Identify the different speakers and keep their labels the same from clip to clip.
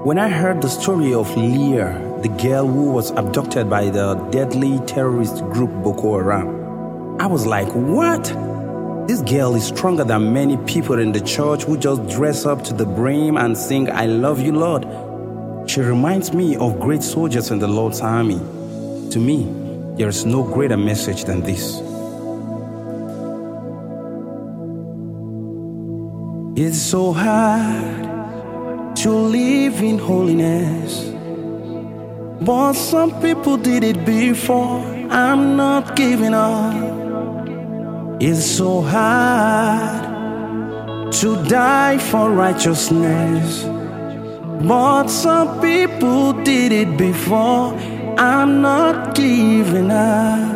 Speaker 1: When I heard the story of Leah, the girl who was abducted by the deadly terrorist group Boko Haram, I was like, what? This girl is stronger than many people in the church who just dress up to the brim and sing, "I love you, Lord." She reminds me of great soldiers in the Lord's army. To me, there is no greater message than this. It's so hard to live in holiness, but some people did it before. I'm not giving up. It's so hard to die for righteousness, but some people did it before. I'm not giving up.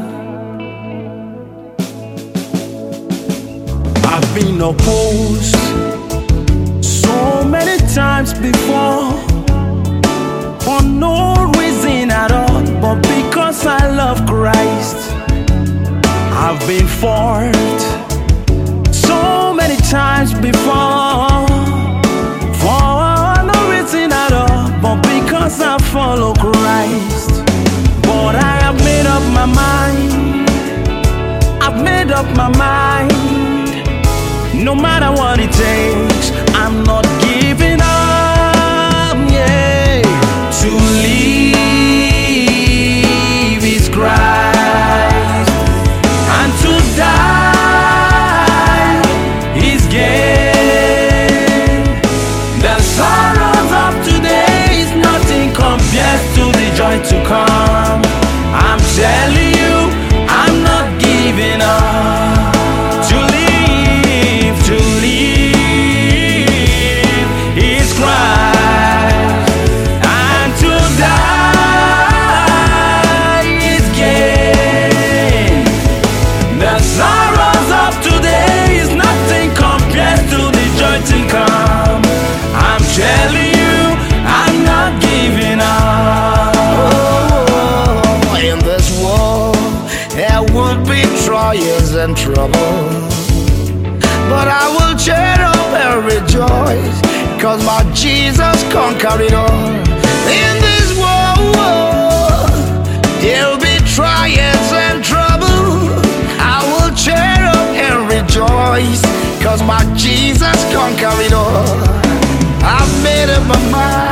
Speaker 1: I've been opposed so many times before, for no reason at all, but because I love Christ. I've been fought so many times before, for no reason at all, but because I follow Christ. But I have made up my mind. I've made up my mind. No matter what it takes, I'm not giving up, yeah. To live is Christ, and to die is gain. The sorrows of today is nothing compared to the joy to come. I'm telling you, I'm not giving up.
Speaker 2: Trials and trouble, but I will cheer up and rejoice, cause my Jesus conquered it all. In this world, there'll be trials and trouble. I will cheer up and rejoice, cause my Jesus conquered it all. I've made up my mind.